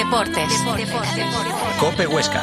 Deportes. COPE Huesca.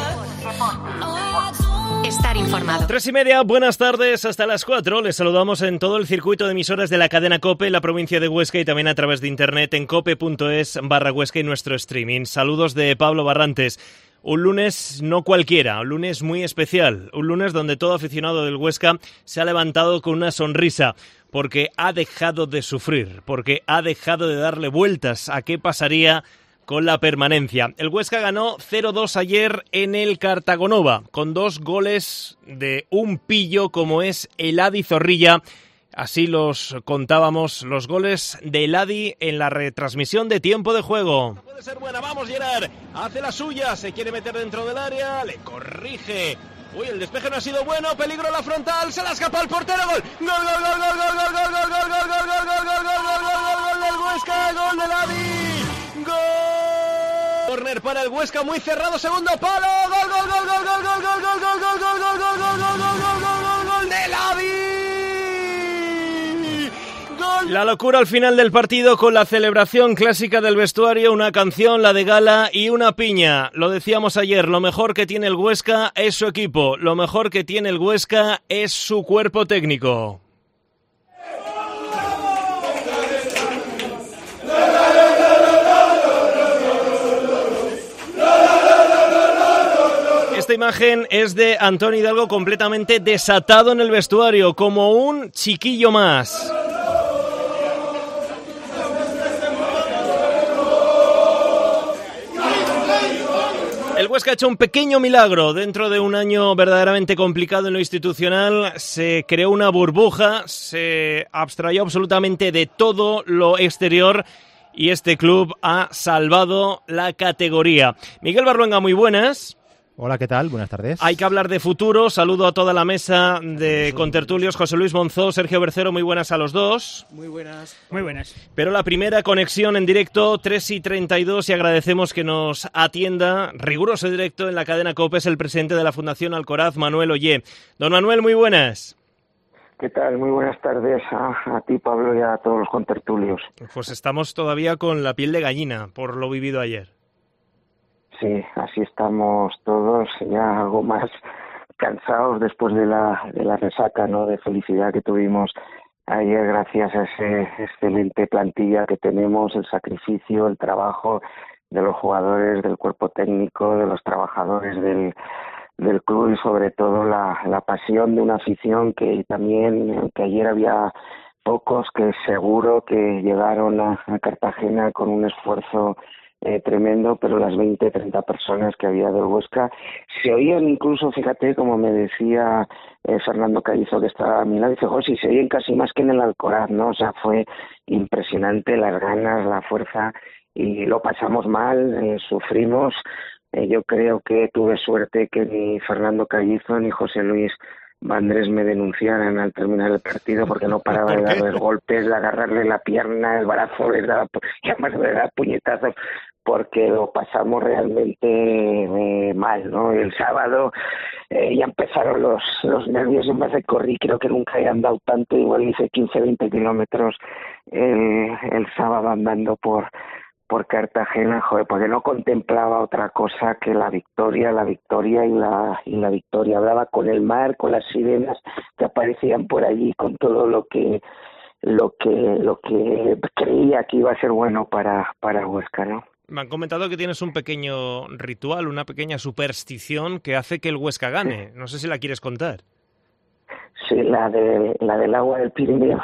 Estar informado. 3:30, buenas tardes, hasta las 4. Les saludamos en todo el circuito de emisoras de la cadena COPE en la provincia de Huesca y también a través de internet en cope.es/Huesca y nuestro streaming. Saludos de Pablo Barrantes. Un lunes no cualquiera, un lunes muy especial, un lunes donde todo aficionado del Huesca se ha levantado con una sonrisa, porque ha dejado de sufrir, porque ha dejado de darle vueltas a qué pasaría con la permanencia. El Huesca ganó 0-2 ayer en el Cartagonova, con 2 goles de un pillo como es Eladi Zorrilla. Así los contábamos, los goles de Eladi en la retransmisión de tiempo de juego. Puede ser buena, vamos Gerard, hace la suya, se quiere meter dentro del área, le corrige. Uy, el despeje no ha sido bueno, peligro la frontal, se la escapa el portero, gol. Gol, gol, gol, gol, gol, gol, gol, gol, gol, gol, gol, gol, gol, gol, gol, gol del Huesca, gol de Eladi. Gol. Corner para el Huesca, muy cerrado, segundo palo, gol, gol, gol, gol, gol, gol, gol, gol, gol, gol, gol, gol, gol, gol, gol, gol, gol de Eladi. La locura al final del partido con la celebración clásica del vestuario, una canción, la de gala y una piña. Lo decíamos ayer, lo mejor que tiene el Huesca es su equipo, lo mejor que tiene el Huesca es su cuerpo técnico. Esta imagen es de Antón Hidalgo completamente desatado en el vestuario, como un chiquillo más. El Huesca ha hecho un pequeño milagro. Dentro de un año verdaderamente complicado en lo institucional, se creó una burbuja, se abstrayó absolutamente de todo lo exterior y este club ha salvado la categoría. Miguel Barluenga, muy buenas. Hola, ¿qué tal? Buenas tardes. Hay que hablar de futuro. Saludo a toda la mesa de contertulios. José Luis Monzó, Sergio Bercero, muy buenas a los dos. Muy buenas. Muy buenas. Pero la primera conexión en directo, 3:32, y agradecemos que nos atienda, riguroso directo en la cadena COPE, es el presidente de la Fundación Alcoraz, Manuel Ollé. Don Manuel, muy buenas. ¿Qué tal? Muy buenas tardes a ti, Pablo, y a todos los contertulios. Pues estamos todavía con la piel de gallina por lo vivido ayer. Sí, así estamos todos, ya algo más cansados después de la resaca, ¿no?, de felicidad que tuvimos ayer gracias a ese excelente plantilla que tenemos, el sacrificio, el trabajo de los jugadores, del cuerpo técnico, de los trabajadores del club y sobre todo la pasión de una afición que también, que ayer había pocos que seguro que llegaron a Cartagena con un esfuerzo tremendo, pero las 20, 30 personas que había del Huesca se oían incluso, fíjate, como me decía Fernando Callizo, que estaba a mi lado, dice, José, se oían casi más que en el Alcoraz, ¿no? O sea, fue impresionante las ganas, la fuerza, y lo pasamos mal, sufrimos. Yo creo que tuve suerte que ni Fernando Callizo ni José Luis Vandrés me denunciaran al terminar el partido porque no paraba de darle golpes, de agarrarle la pierna, el brazo, le daba puñetazos, porque lo pasamos realmente mal, ¿no? El sábado ya empezaron los nervios, en vez de correr, creo que nunca he andado tanto, igual hice 15-20 kilómetros el sábado andando por Cartagena, joder, porque no contemplaba otra cosa que la victoria y la victoria. Hablaba con el mar, con las sirenas que aparecían por allí, con todo lo que creía que iba a ser bueno para Huesca, ¿no? Me han comentado que tienes un pequeño ritual, una pequeña superstición que hace que el Huesca gane. No sé si la quieres contar. Sí, la del agua del Pirineo.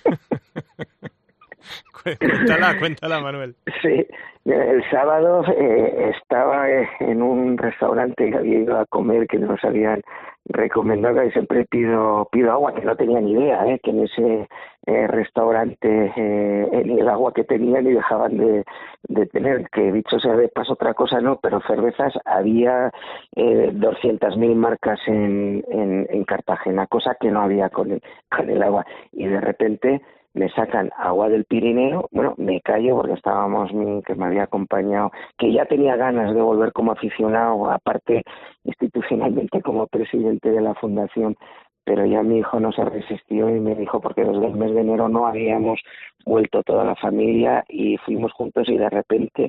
Cuéntala, Manuel. Sí, el sábado estaba en un restaurante que había ido a comer, que nos habían recomendado, y siempre pido agua, que no tenía ni idea, que en ese restaurante ni el agua que tenían ni dejaban de tener, que dicho sea de paso otra cosa no, pero cervezas había 200.000 marcas en Cartagena, cosa que no había con el agua, y de repente me sacan agua del Pirineo, bueno, me callo porque estábamos, que me había acompañado, que ya tenía ganas de volver como aficionado, aparte institucionalmente como presidente de la fundación, pero ya mi hijo no se resistió y me dijo, porque desde el mes de enero no habíamos vuelto toda la familia y fuimos juntos y de repente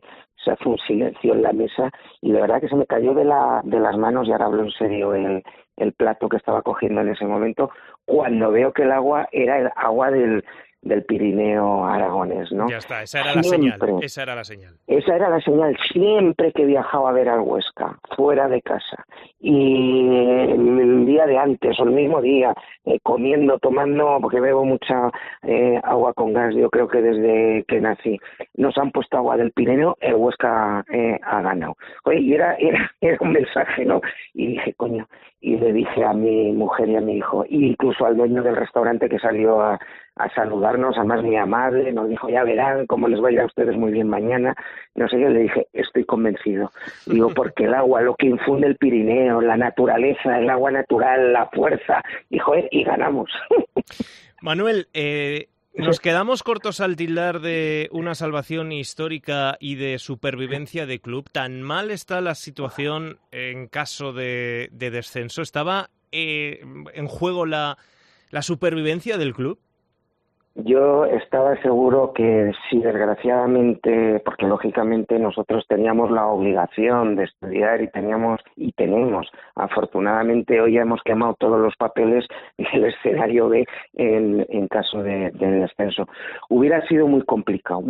se hace un silencio en la mesa y de verdad que se me cayó de las manos, y ahora hablo en serio, el plato que estaba cogiendo en ese momento, cuando veo que el agua era el agua del Pirineo aragonés, ¿no? Ya está, esa era la señal. Esa era la señal. Siempre que viajaba a ver al Huesca, fuera de casa, y el día de antes o el mismo día, comiendo, tomando, porque bebo mucha agua con gas, yo creo que desde que nací, nos han puesto agua del Pirineo, el Huesca ha ganado. Oye, y era un mensaje, ¿no? Y dije, coño, y le dije a mi mujer y a mi hijo, e incluso al dueño del restaurante que salió a saludarnos, además muy amable, nos dijo, ya verán cómo les va a ir a ustedes muy bien mañana, no sé, yo le dije, estoy convencido, digo, porque el agua, lo que infunde el Pirineo, la naturaleza, el agua natural, la fuerza, y ganamos. Manuel, nos quedamos cortos al tildar de una salvación histórica y de supervivencia de club. ¿Tan mal está la situación en caso de descenso? ¿Estaba en juego la supervivencia del club? Yo estaba seguro que si desgraciadamente, porque lógicamente nosotros teníamos la obligación de estudiar y tenemos, afortunadamente hoy ya hemos quemado todos los papeles del escenario B en caso de descenso. Hubiera sido muy complicado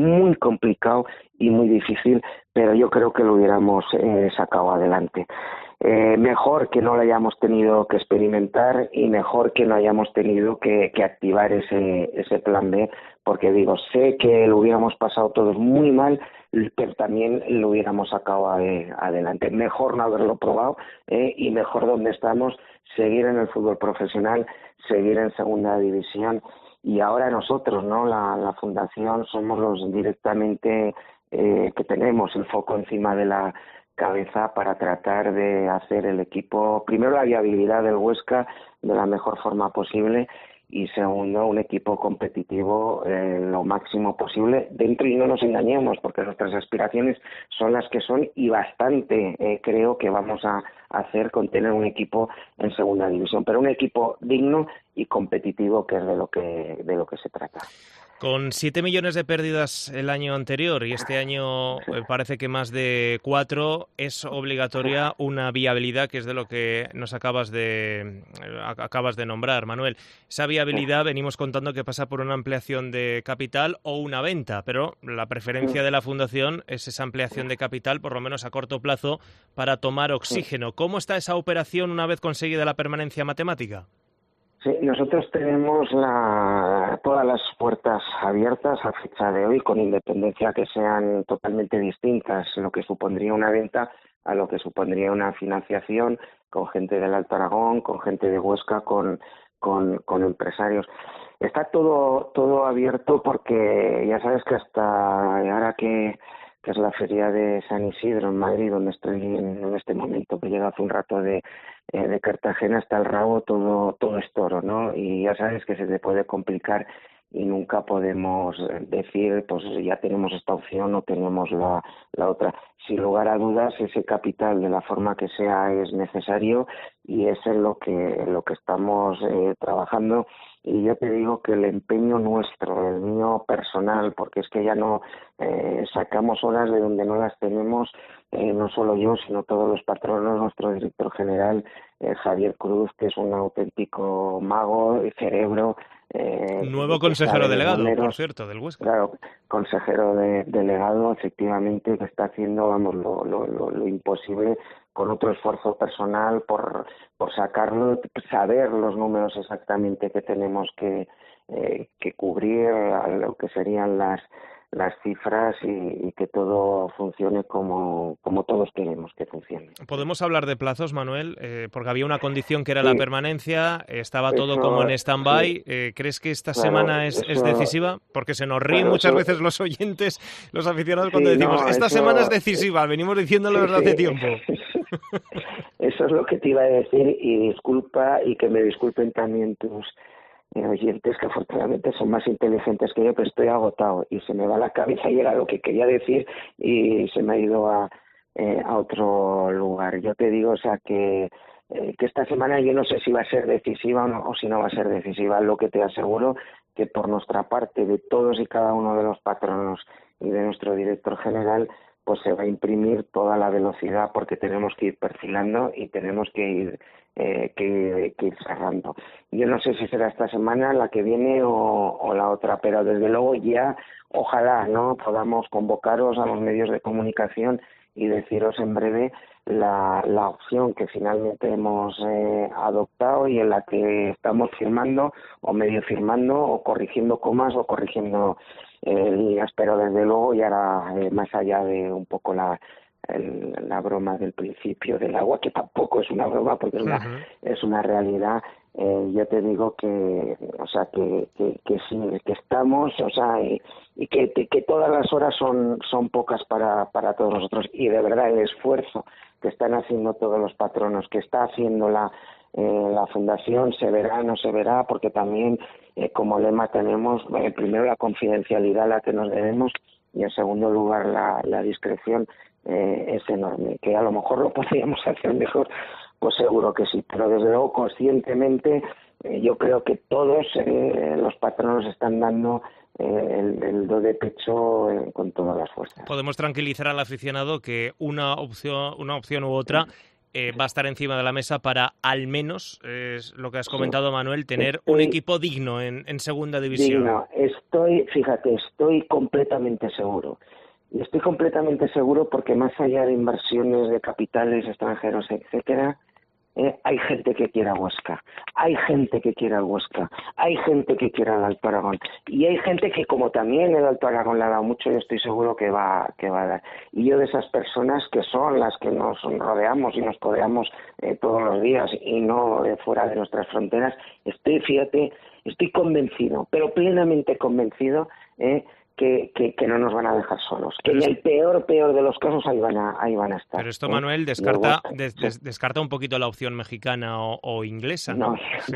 y muy difícil, pero yo creo que lo hubiéramos sacado adelante. Mejor que no lo hayamos tenido que experimentar y mejor que no hayamos tenido que activar ese plan B, porque digo, sé que lo hubiéramos pasado todos muy mal, pero también lo hubiéramos sacado adelante. Mejor no haberlo probado y mejor donde estamos, seguir en el fútbol profesional, seguir en segunda división. Y ahora nosotros, ¿no? La fundación, somos los directamente que tenemos el foco encima de la cabeza para tratar de hacer el equipo, primero la viabilidad del Huesca de la mejor forma posible y segundo un equipo competitivo lo máximo posible dentro, y no nos engañemos porque nuestras aspiraciones son las que son y bastante creo que vamos a hacer con tener un equipo en segunda división, pero un equipo digno y competitivo, que es de lo que se trata. Con 7 millones de pérdidas el año anterior y este año parece que más de 4, es obligatoria una viabilidad, que es de lo que nos acabas de nombrar, Manuel. Esa viabilidad venimos contando que pasa por una ampliación de capital o una venta, pero la preferencia de la Fundación es esa ampliación de capital, por lo menos a corto plazo, para tomar oxígeno. ¿Cómo está esa operación una vez conseguida la permanencia matemática? Sí, nosotros tenemos todas las puertas abiertas a fecha de hoy, con independencia que sean totalmente distintas, lo que supondría una venta a lo que supondría una financiación, con gente del Alto Aragón, con gente de Huesca, con empresarios. Está todo abierto porque ya sabes que hasta ahora que es la feria de San Isidro en Madrid, donde estoy en este momento, que llega hace un rato de Cartagena, hasta el rabo todo es toro, ¿no? Y ya sabes que se te puede complicar y nunca podemos decir, pues ya tenemos esta opción o tenemos la otra. Sin lugar a dudas, ese capital, de la forma que sea, es necesario y es en lo que estamos trabajando. Y yo te digo que el empeño nuestro, el mío personal, porque es que ya no sacamos horas de donde no las tenemos, no solo yo, sino todos los patronos, nuestro director general, Javier Cruz, que es un auténtico mago y cerebro. Nuevo consejero delegado, por cierto, del Huesca. Claro, consejero delegado, efectivamente, que está haciendo, vamos, lo imposible, con otro esfuerzo personal por sacarlo, saber los números exactamente que tenemos que cubrir, a lo que serían las cifras y que todo funcione como todos queremos que funcione. ¿Podemos hablar de plazos, Manuel? Porque había una condición que era la permanencia, estaba todo como en stand-by. Sí. ¿Crees que esta semana es decisiva? Porque se nos ríen muchas veces los oyentes, los aficionados, cuando decimos, esta semana es decisiva, venimos diciéndolo desde hace tiempo. Eso es lo que te iba a decir, y disculpa, y que me disculpen también tus oyentes, que afortunadamente son más inteligentes que yo, pero estoy agotado y se me va la cabeza y era lo que quería decir y se me ha ido a otro lugar. Yo te digo, o sea, que esta semana yo no sé si va a ser decisiva o si no va a ser decisiva. Lo que te aseguro que por nuestra parte, de todos y cada uno de los patronos y de nuestro director general, pues se va a imprimir toda la velocidad, porque tenemos que ir perfilando y tenemos que ir cerrando. Yo no sé si será esta semana, la que viene o la otra, pero desde luego ya ojalá no podamos convocaros a los medios de comunicación y deciros en breve la opción que finalmente hemos adoptado y en la que estamos firmando o medio firmando o corrigiendo comas o corrigiendo líneas, pero desde luego ya era más allá de un poco la broma del principio del agua, que tampoco es una broma porque es una realidad. Yo te digo que, o sea, que sí, que estamos, o sea, y que todas las horas son pocas para todos nosotros, y de verdad el esfuerzo que están haciendo todos los patronos, que está haciendo la fundación, se verá, no se verá, porque también como lema tenemos primero la confidencialidad a la que nos debemos, y en segundo lugar la discreción. Es enorme, que a lo mejor lo podríamos hacer mejor, pues seguro que sí, pero desde luego conscientemente yo creo que todos los patronos están dando el do de pecho con todas las fuerzas. Podemos tranquilizar al aficionado que una opción u otra va a estar encima de la mesa para, al menos, es lo que has comentado, Manuel, tener un equipo digno en segunda división. Digno, estoy completamente seguro. Y estoy completamente seguro porque más allá de inversiones de capitales extranjeros, etcétera, hay gente que quiere a Huesca, hay gente que quiere al Huesca, hay gente que quiere al Alto Aragón, y hay gente que, como también el Alto Aragón le ha dado mucho, yo estoy seguro que va a dar. Y yo, de esas personas que son las que nos rodeamos y nos codeamos todos los días y no fuera de nuestras fronteras, estoy convencido, pero plenamente convencido, que no nos van a dejar solos, que en el peor de los casos ahí van a estar. Pero esto, Manuel, descarta un poquito la opción mexicana o inglesa, ¿no? Sí.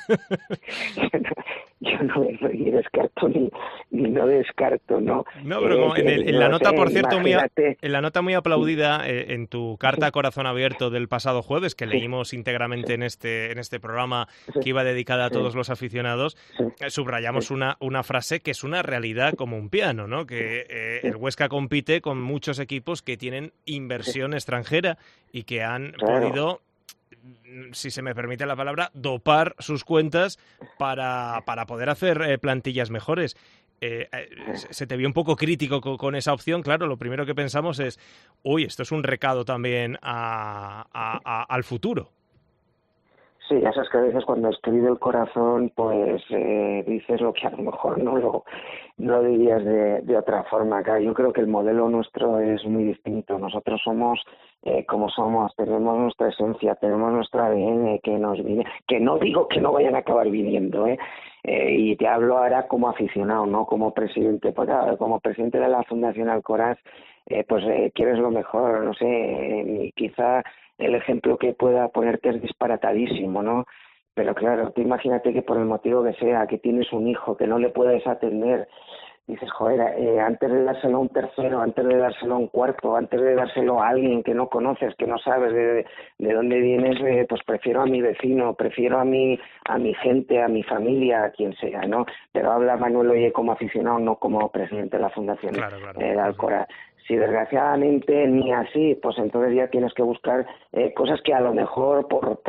Yo no descarto ni no descarto, ¿no? No, pero en la nota, por cierto, en la nota muy aplaudida, en tu carta a corazón abierto del pasado jueves, que leímos íntegramente en este programa que iba dedicada a todos los aficionados, subrayamos una frase que es una realidad como un piano, ¿no? Que el Huesca compite con muchos equipos que tienen inversión extranjera y que han podido, si se me permite la palabra, dopar sus cuentas para poder hacer plantillas mejores. Se te vio un poco crítico con esa opción. Claro, lo primero que pensamos es, esto es un recado también al futuro. Sí, ya sabes que a veces cuando escribe el corazón, pues dices lo que a lo mejor no lo dirías de otra forma. Claro, yo creo que el modelo nuestro es muy distinto. Nosotros somos como somos, tenemos nuestra esencia, tenemos nuestro ADN que nos viene, que no digo que no vayan a acabar viniendo, y te hablo ahora como aficionado, no como presidente. Pues, como presidente de la Fundación Alcoraz, quieres lo mejor, no sé, quizá el ejemplo que pueda ponerte es disparatadísimo, ¿no? Pero claro, tú imagínate que por el motivo que sea, que tienes un hijo, que no le puedes atender, dices, joder, antes de dárselo a un tercero, antes de dárselo a un cuarto, antes de dárselo a alguien que no conoces, que no sabes de dónde vienes, pues prefiero a mi vecino, prefiero a mi gente, a mi familia, a quien sea, ¿no? Pero habla Manuel Oye como aficionado, no como presidente de la Fundación de Alcoraz. Si desgraciadamente ni así, pues entonces ya tienes que buscar cosas que a lo mejor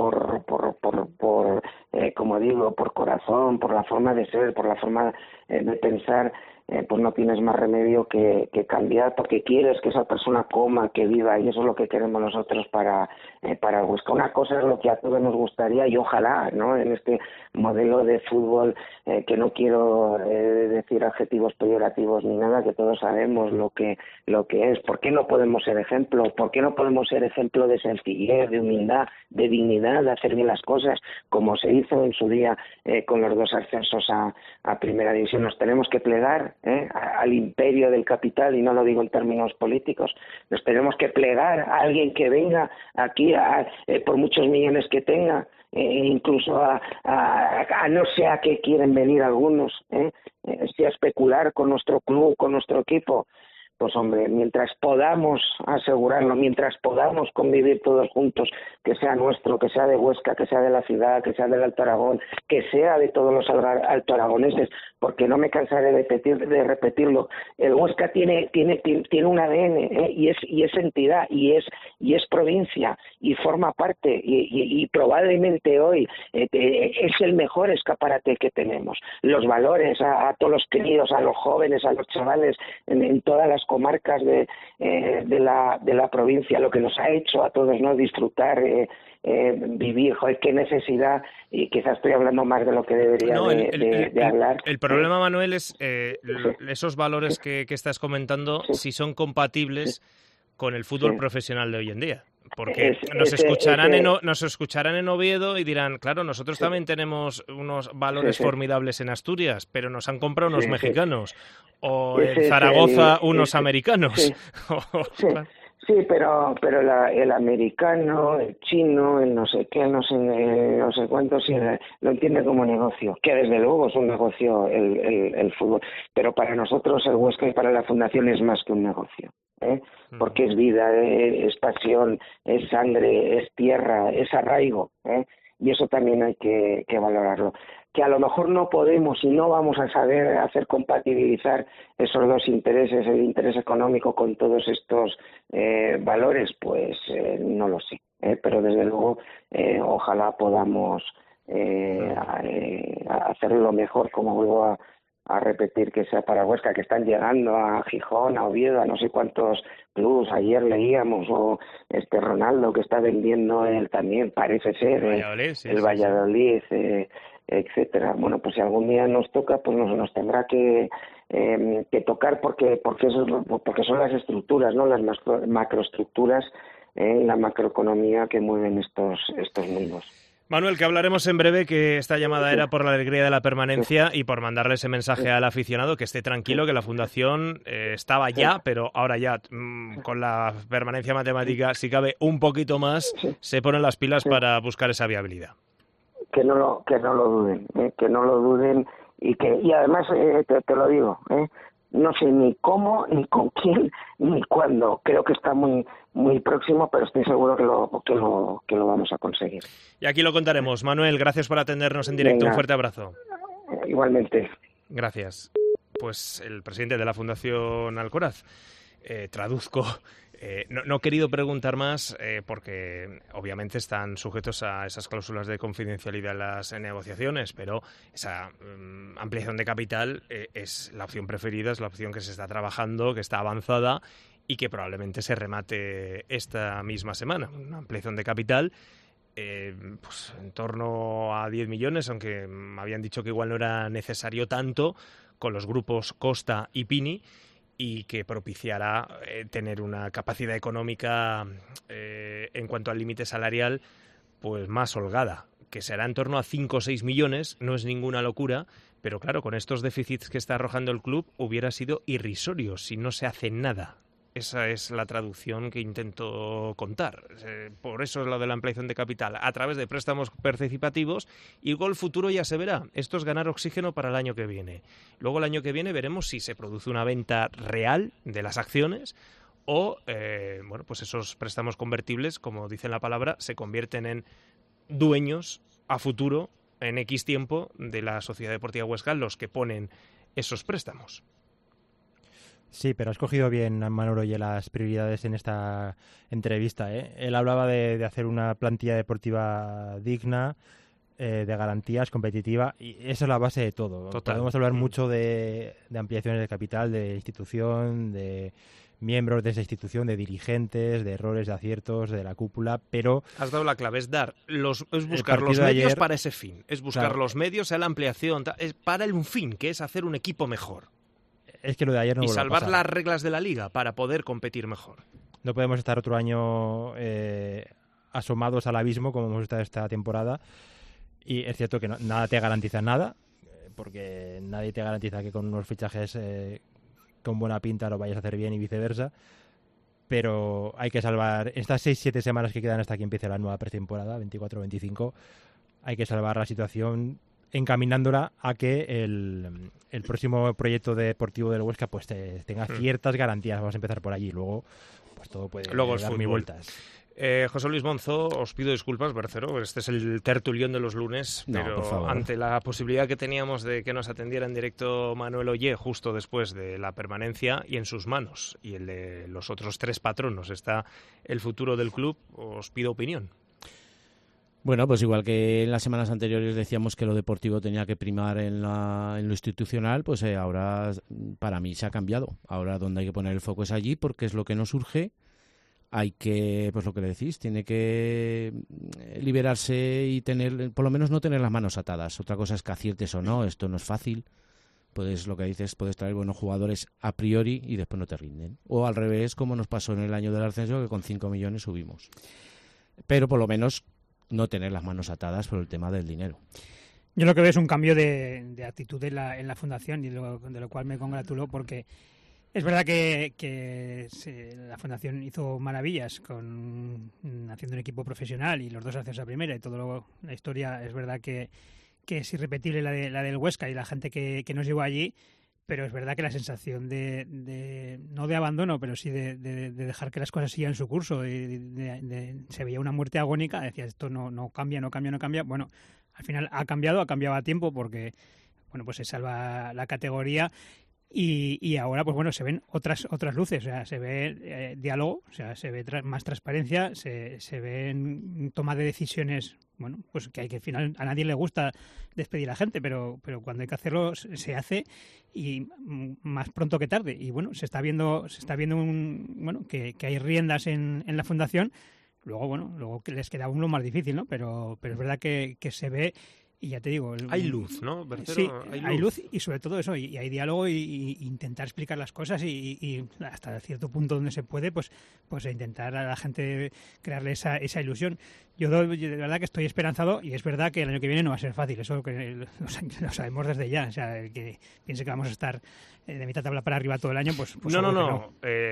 como digo, por corazón, por la forma de ser, por la forma de pensar, pues no tienes más remedio que cambiar, porque quieres que esa persona coma, que viva, y eso es lo que queremos nosotros para Huesca. Una cosa es lo que a todos nos gustaría, y ojalá, ¿no?, en este modelo de fútbol, que no quiero decir adjetivos peyorativos ni nada, que todos sabemos lo que es. ¿Por qué no podemos ser ejemplo? ¿Por qué no podemos ser ejemplo de sencillez, de humildad, de dignidad, de hacer bien las cosas, como se hizo en su día con los 2 ascensos a Primera División? Nos tenemos que plegar al imperio del capital, y no lo digo en términos políticos. Nos tenemos que plegar a alguien que venga aquí por muchos millones que tenga, incluso a no sé a qué quieren venir algunos, si a especular con nuestro club, con nuestro equipo. pues hombre, mientras podamos asegurarlo, mientras podamos convivir todos juntos, que sea nuestro, que sea de Huesca, que sea de la ciudad, que sea del Alto Aragón, que sea de todos los alto aragoneses, porque no me cansaré de repetirlo, el Huesca tiene un ADN, y es entidad, y es provincia, y forma parte, y probablemente hoy es el mejor escaparate que tenemos. Los valores a todos los queridos, a los jóvenes, a los chavales, en todas las comarcas de la provincia, lo que nos ha hecho a todos, ¿no?, disfrutar, vivir. Joder, qué necesidad, y quizás estoy hablando más de lo que debería de hablar. El problema, Manuel, es esos valores que estás comentando, si son compatibles con el fútbol profesional de hoy en día. Porque nos escucharán en Oviedo y dirán, claro, nosotros también tenemos unos valores formidables en Asturias, pero nos han comprado unos mexicanos, o en Zaragoza unos americanos. Sí, pero el americano, el chino, el no sé qué, no sé cuánto, sí, lo entiende como negocio, que desde luego es un negocio el fútbol, pero para nosotros el Huesca y para la Fundación es más que un negocio, porque es vida, es pasión, es sangre, es tierra, es arraigo, y eso también hay que valorarlo. Que a lo mejor no podemos y no vamos a saber hacer compatibilizar esos dos intereses, el interés económico con todos estos valores, pues no lo sé, pero desde luego ojalá podamos hacerlo mejor, como vuelvo a repetir, que sea para Huesca, que están llegando a Gijón, a Oviedo, a no sé cuántos clubs. Ayer leíamos, o Ronaldo, que está vendiendo él también, parece ser, el Valladolid, etcétera. Bueno, pues si algún día nos toca, pues nos tendrá que tocar, porque son las estructuras, ¿no?, las macroestructuras, la macroeconomía que mueven estos mundos. Manuel, que hablaremos en breve, que esta llamada era por la alegría de la permanencia y por mandarle ese mensaje al aficionado, que esté tranquilo, que la Fundación estaba ya, pero ahora ya, con la permanencia matemática, si cabe un poquito más, se ponen las pilas para buscar esa viabilidad. Que no lo duden, y además te lo digo, no sé ni cómo, ni con quién, ni cuándo. Creo que está muy muy próximo, pero estoy seguro que lo vamos a conseguir. Y aquí lo contaremos. Manuel, gracias por atendernos en directo. Venga. Un fuerte abrazo. Igualmente. Gracias. Pues el presidente de la Fundación Alcoraz. Traduzco. No he querido preguntar más porque obviamente están sujetos a esas cláusulas de confidencialidad en las negociaciones, pero esa ampliación de capital es la opción preferida, es la opción que se está trabajando, que está avanzada y que probablemente se remate esta misma semana. Una ampliación de capital pues en torno a 10 millones, aunque me habían dicho que igual no era necesario tanto, con los grupos Costa y Pini, y que propiciará tener una capacidad económica en cuanto al límite salarial pues más holgada, que será en torno a 5 o 6 millones, no es ninguna locura, pero claro, con estos déficits que está arrojando el club hubiera sido irrisorio si no se hace nada. Esa es la traducción que intento contar. Por eso es lo de la ampliación de capital, a través de préstamos participativos, y luego el futuro ya se verá. Esto es ganar oxígeno para el año que viene. Luego el año que viene veremos si se produce una venta real de las acciones o bueno, pues esos préstamos convertibles, como dice la palabra, se convierten en dueños a futuro, en X tiempo, de la Sociedad Deportiva Huesca, los que ponen esos préstamos. Sí, pero has cogido bien, Manolo, y las prioridades en esta entrevista. Él hablaba de hacer una plantilla deportiva digna, de garantías, competitiva, y esa es la base de todo. Total. Podemos hablar mucho de ampliaciones de capital, de institución, de miembros de esa institución, de dirigentes, de errores, de aciertos, de la cúpula, pero... Has dado la clave, es buscar los medios para ese fin, es buscar los medios a la ampliación, es para un fin, que es hacer un equipo mejor. Es que lo de ayer no y vuelve salvar a pasar. Las reglas de la liga para poder competir mejor. No podemos estar otro año asomados al abismo como hemos estado esta temporada, y es cierto que nada te garantiza nada, porque nadie te garantiza que con unos fichajes con buena pinta lo vayas a hacer bien y viceversa, pero hay que salvar estas 6-7 semanas que quedan hasta que empiece la nueva pretemporada, 24-25, hay que salvar la situación encaminándola a que el próximo proyecto deportivo del Huesca pues tenga ciertas garantías. Vamos a empezar por allí, luego pues todo puede dar mil vueltas. José Luis Monzo, os pido disculpas, Bercero, este es el tertulión de los lunes, pero ante la posibilidad que teníamos de que nos atendiera en directo Manuel Ollé justo después de la permanencia, y en sus manos y el de los otros 3 patronos está el futuro del club, os pido opinión. Bueno, pues igual que en las semanas anteriores decíamos que lo deportivo tenía que primar en lo institucional, pues ahora para mí se ha cambiado. Ahora donde hay que poner el foco es allí, porque es lo que nos urge. Hay que, pues lo que le decís, tiene que liberarse y tener, por lo menos no tener las manos atadas. Otra cosa es que aciertes o no, esto no es fácil. Puedes, lo que dices, puedes traer buenos jugadores a priori y después no te rinden. O al revés, como nos pasó en el año del ascenso, que con 5 millones subimos. Pero por lo menos no tener las manos atadas por el tema del dinero. Yo lo que veo es un cambio de actitud en la fundación, y de lo cual me congratulo, porque es verdad que la fundación hizo maravillas haciendo un equipo profesional y los 2 ascensos a primera, y toda la historia es verdad que es irrepetible la del Huesca y la gente que nos llevó allí, pero es verdad que la sensación no de abandono, pero sí de dejar que las cosas sigan su curso, se veía una muerte agónica, decía esto no cambia. Bueno, al final ha cambiado a tiempo, porque bueno, pues se salva la categoría. Y ahora, pues bueno, se ven otras luces, o sea, se ve diálogo, o sea, se ve más transparencia, se ven toma de decisiones, bueno, pues que al final a nadie le gusta despedir a gente, pero cuando hay que hacerlo se hace, y más pronto que tarde. Y bueno, se está viendo que hay riendas en la fundación. Luego que les queda aún lo más difícil, ¿no? Pero es verdad que se ve. Y ya te digo... Hay luz, ¿no, Bercero? Sí, hay luz, y sobre todo eso, y hay diálogo, y intentar explicar las cosas, y hasta cierto punto donde se puede, pues intentar a la gente crearle esa ilusión. Yo de verdad que estoy esperanzado, y es verdad que el año que viene no va a ser fácil, eso que lo sabemos desde ya. O sea, el que piense que vamos a estar de mitad tabla para arriba todo el año, pues no.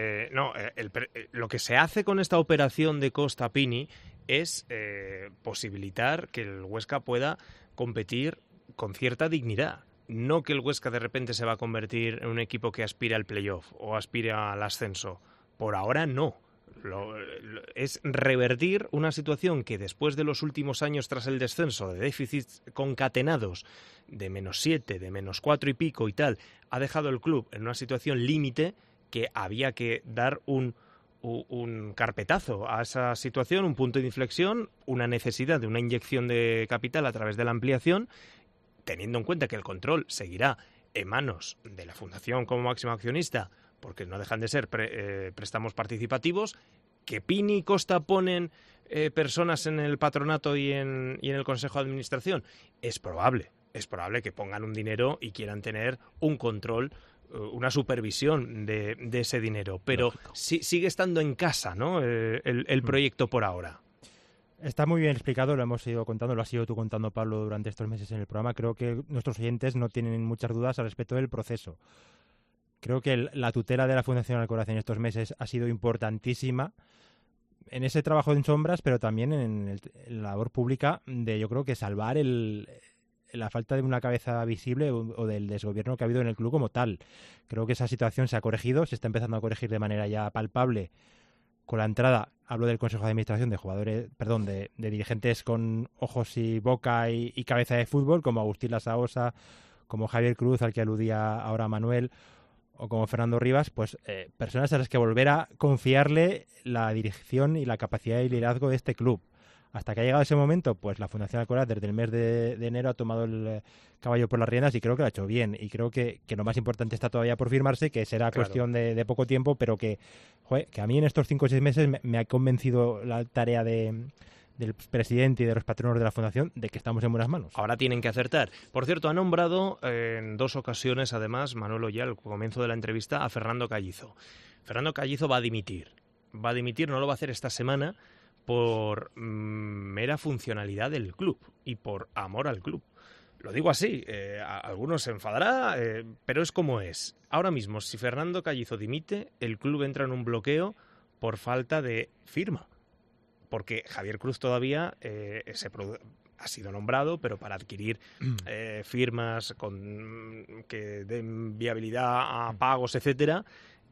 Lo que se hace con esta operación de Costa Pini es posibilitar que el Huesca pueda competir con cierta dignidad. No que el Huesca de repente se va a convertir en un equipo que aspira al playoff o aspira al ascenso. Por ahora no. Es revertir una situación que después de los últimos años tras el descenso, de déficits concatenados de -7, de -4 y pico y tal, ha dejado el club en una situación límite, que había que dar un carpetazo a esa situación, un punto de inflexión, una necesidad de una inyección de capital a través de la ampliación, teniendo en cuenta que el control seguirá en manos de la Fundación como máximo accionista, porque no dejan de ser préstamos participativos, que Pini y Costa ponen personas en el patronato y en el Consejo de Administración. Es probable que pongan un dinero y quieran tener un control, una supervisión de ese dinero, pero sigue estando en casa, ¿no? El proyecto por ahora. Está muy bien explicado, lo hemos ido contando, lo has ido tú contando, Pablo, durante estos meses en el programa. Creo que nuestros oyentes no tienen muchas dudas al respecto del proceso. Creo que la tutela de la Fundación Alcoraz en estos meses ha sido importantísima en ese trabajo en sombras, pero también en la labor pública de, yo creo que salvar la falta de una cabeza visible o del desgobierno que ha habido en el club como tal. Creo que esa situación se ha corregido, se está empezando a corregir de manera ya palpable con la entrada, hablo del Consejo de Administración, de dirigentes con ojos y boca y cabeza de fútbol, como Agustín Lasaosa, como Javier Cruz, al que aludía ahora Manuel, o como Fernando Rivas, pues personas a las que volver a confiarle la dirección y la capacidad de liderazgo de este club. Hasta que ha llegado ese momento, pues la Fundación Alcoraz desde el mes de enero ha tomado el caballo por las riendas, y creo que lo ha hecho bien. Y creo que lo más importante está todavía por firmarse, que será cuestión de poco tiempo, pero que a mí en estos 5 o 6 meses me ha convencido la tarea del presidente y de los patronos de la Fundación de que estamos en buenas manos. Ahora tienen que acertar. Por cierto, ha nombrado en 2 ocasiones, además, Manuel Ollé, al comienzo de la entrevista, a Fernando Callizo. Fernando Callizo va a dimitir. No lo va a hacer esta semana, por mera funcionalidad del club y por amor al club. Lo digo así, a algunos se enfadará, pero es como es. Ahora mismo, si Fernando Callizo dimite, el club entra en un bloqueo por falta de firma. Porque Javier Cruz todavía ha sido nombrado, pero para adquirir firmas que den viabilidad a pagos, etcétera,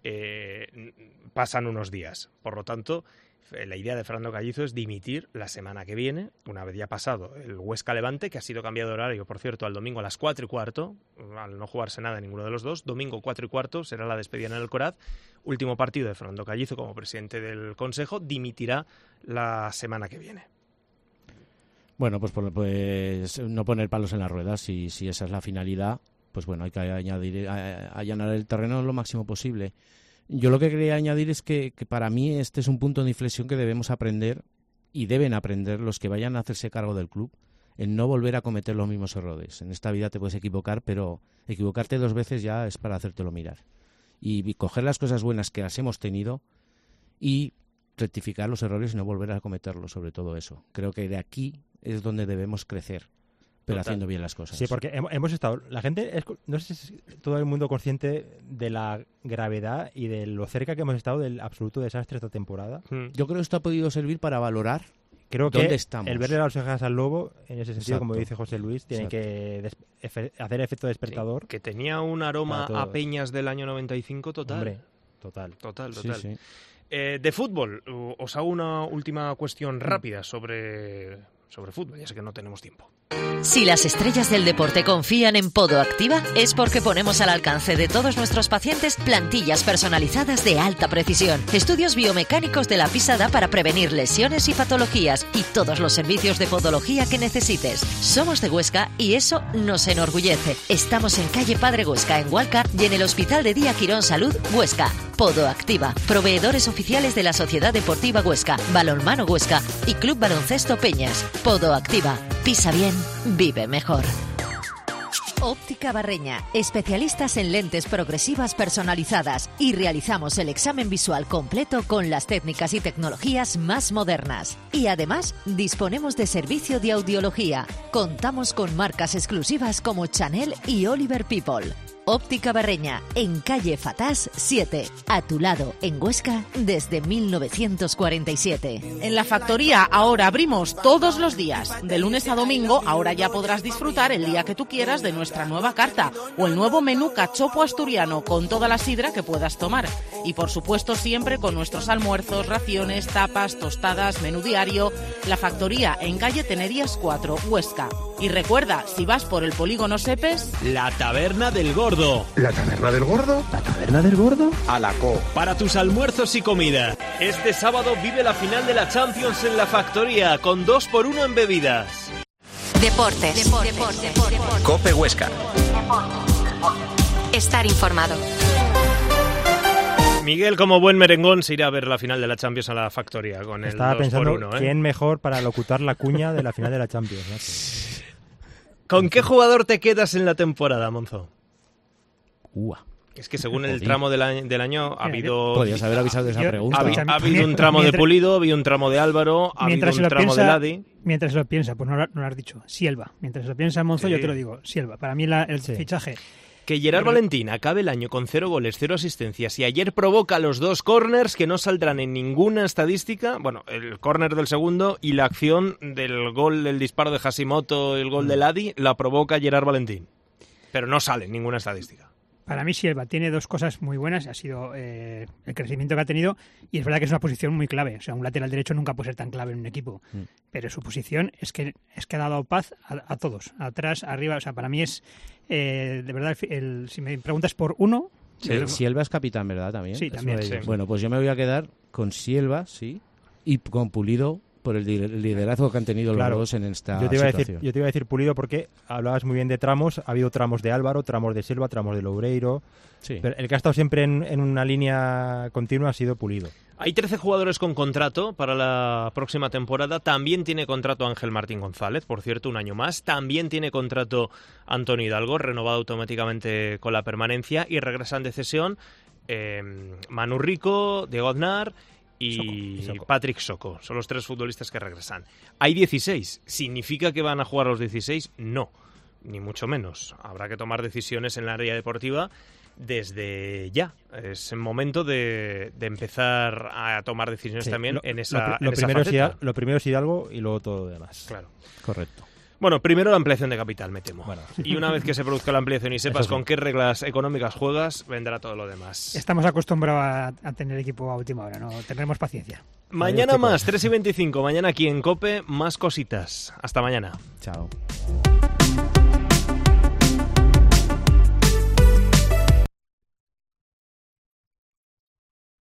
pasan unos días. Por lo tanto, la idea de Fernando Callizo es dimitir la semana que viene, una vez ya pasado el Huesca Levante, que ha sido cambiado de horario, por cierto, al domingo a las 4:15, al no jugarse nada en ninguno de los dos. Domingo 4:15 será la despedida en el Coraz. Último partido de Fernando Callizo como presidente del Consejo. Dimitirá la semana que viene. Bueno, pues no poner palos en las ruedas. Si esa es la finalidad, pues bueno, hay que allanar el terreno lo máximo posible. Yo lo que quería añadir es que para mí este es un punto de inflexión que debemos aprender y deben aprender los que vayan a hacerse cargo del club, en no volver a cometer los mismos errores. En esta vida te puedes equivocar, pero equivocarte 2 veces ya es para hacértelo mirar. Y coger las cosas buenas que las hemos tenido y rectificar los errores y no volver a cometerlos, sobre todo eso. Creo que de aquí es donde debemos crecer, pero haciendo bien las cosas. Sí, porque hemos estado... La gente, no sé si es todo el mundo consciente de la gravedad y de lo cerca que hemos estado del absoluto desastre esta temporada. Yo creo que esto ha podido servir para valorar dónde que estamos. El verle las orejas al lobo, en ese sentido, como dice José Luis, tiene que hacer efecto despertador. Sí, que tenía un aroma a Peñas del año 95 total. Hombre, total. Sí. De fútbol, os hago una última cuestión rápida sobre fútbol, ya sé que no tenemos tiempo. Si las estrellas del deporte confían en Podo Activa, es porque ponemos al alcance de todos nuestros pacientes plantillas personalizadas de alta precisión, estudios biomecánicos de la pisada para prevenir lesiones y patologías y todos los servicios de podología que necesites. Somos de Huesca y eso nos enorgullece. Estamos en calle Padre Huesca, en Hualca, y en el Hospital de Día Quirón Salud, Huesca. Podo Activa, proveedores oficiales de la Sociedad Deportiva Huesca, Balonmano Huesca y Club Baloncesto Peñas. Podo Activa, pisa bien, vive mejor. Óptica Barreña, especialistas en lentes progresivas personalizadas, y realizamos el examen visual completo con las técnicas y tecnologías más modernas. Y además, disponemos de servicio de audiología. Contamos con marcas exclusivas como Chanel y Oliver People. Óptica Barreña, en calle Fatás 7, a tu lado, en Huesca, desde 1947. En la factoría ahora abrimos todos los días. De lunes a domingo ahora ya podrás disfrutar el día que tú quieras de nuestra nueva carta o el nuevo menú cachopo asturiano con toda la sidra que puedas tomar. Y por supuesto siempre con nuestros almuerzos, raciones, tapas, tostadas, menú diario. La factoría en calle Tenerías 4, Huesca. Y recuerda, si vas por el polígono Sepes... La Taberna del Gordo. ¿La Taberna del Gordo? ¿La Taberna del Gordo? A la co. Para tus almuerzos y comida. Este sábado vive la final de la Champions en la factoría con 2x1 en bebidas. Deportes. Cope Huesca. Estar informado. Miguel, como buen merengón, se irá a ver la final de la Champions a la factoría con el 2x1. Estaba pensando quién mejor para locutar la cuña de la final de la Champions, ¿no? ¿Con qué jugador te quedas en la temporada, Monzo? Es que según el tramo del año ha habido... Podrías haber avisado de esa pregunta. Ha habido un tramo de Pulido, ha habido un tramo de Álvaro, ha habido un tramo de Ladi. Mientras lo piensa, pues no lo has dicho, Sielva. Mientras lo piensa Monzo, yo te lo digo, Sielva. Para mí el fichaje... Que Gerard Valentín acabe el año con 0 goles, 0 asistencias y ayer provoca los 2 córners que no saldrán en ninguna estadística, bueno, el córner del segundo y la acción del gol del disparo de Hashimoto, el gol de Ladi, la provoca Gerard Valentín, pero no sale en ninguna estadística. Para mí Sielva tiene 2 cosas muy buenas, ha sido el crecimiento que ha tenido y es verdad que es una posición muy clave, o sea, un lateral derecho nunca puede ser tan clave en un equipo, pero su posición es que ha dado paz a todos, atrás, arriba, o sea, para mí es de verdad, si me preguntas por uno... Sí, Sielva es capitán, ¿verdad? También. Sí, también. Sí. Bueno, pues yo me voy a quedar con Sielva, sí, y con Pulido por el liderazgo que han tenido los dos en esta situación. Yo te iba a decir Pulido porque hablabas muy bien de tramos, ha habido tramos de Álvaro, tramos de Silva, tramos de Loureiro, pero el que ha estado siempre en una línea continua ha sido Pulido. Hay 13 jugadores con contrato para la próxima temporada. También tiene contrato Ángel Martín González, por cierto, un año más. También tiene contrato Antonio Hidalgo, renovado automáticamente con la permanencia. Y regresan de cesión Manu Rico, Diego Aznar y Patrick Soko. Son los 3 futbolistas que regresan. Hay 16. ¿Significa que van a jugar los 16? No, ni mucho menos. Habrá que tomar decisiones en la área deportiva desde ya. Es el momento de empezar a tomar decisiones también en esa faceta. Lo primero es Hidalgo y luego todo lo demás. Claro. Correcto. Bueno, primero la ampliación de capital, me temo. Bueno, y una vez que se produzca la ampliación y sepas Eso sí. con qué reglas económicas juegas, vendrá todo lo demás. Estamos acostumbrados a tener equipo a última hora, ¿no? Tendremos paciencia. Mañana Adiós, más, chicos. 3:25, mañana aquí en COPE, más cositas. Hasta mañana. Chao.